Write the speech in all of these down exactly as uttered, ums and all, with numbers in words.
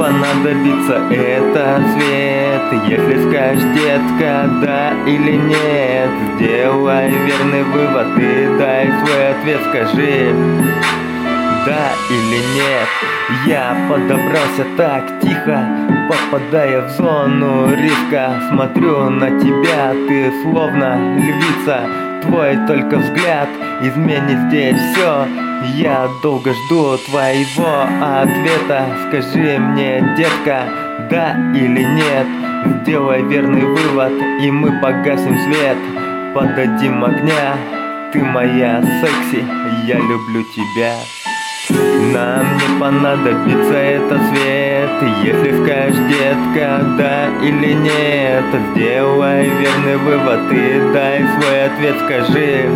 понадобится этот свет. Если скажешь, детка, да или нет, сделай верный вывод и дай свой ответ. Скажи, да или нет. Я подобрался так тихо, попадая в зону риска. Смотрю на тебя, ты словно львица. Твой только взгляд изменит здесь все. Я долго жду твоего ответа. Скажи мне, детка, да или нет. Сделай верный вывод, и мы погасим свет. Подадим огня, ты моя секси, я люблю тебя. Нам не понадобится этот свет. Если скажешь, детка, да или нет, сделай верный вывод и дай свой ответ. Скажи,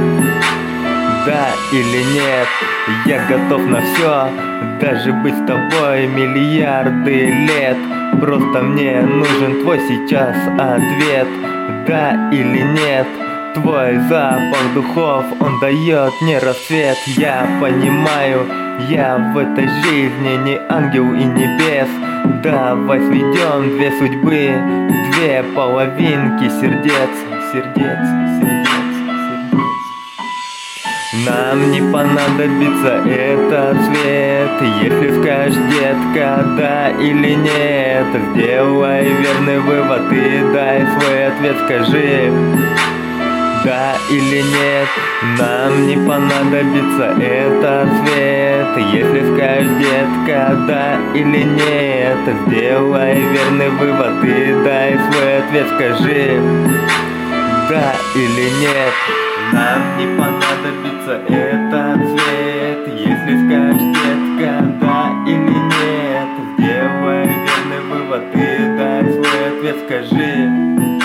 да или нет. Я готов на все, даже быть с тобой миллиарды лет. Просто мне нужен твой сейчас ответ. Да или нет. Твой запах духов, он дает мне рассвет. Я понимаю, я в этой жизни не ангел и небес. Давай сведем две судьбы, две половинки сердец, сердец, сердец, сердец. Нам не понадобится этот свет. Если скажешь, детка, да или нет, сделай верный вывод и дай свой ответ. Скажи, да или нет. Нам не понадобится этот свет. Если скажешь, детка, да или нет, сделай верный вывод и дай свой ответ. Скажи, да или нет. Нам не понадобится этот свет. Если скажешь, детка, да или нет, сделай верный вывод и дай свой ответ. Скажи,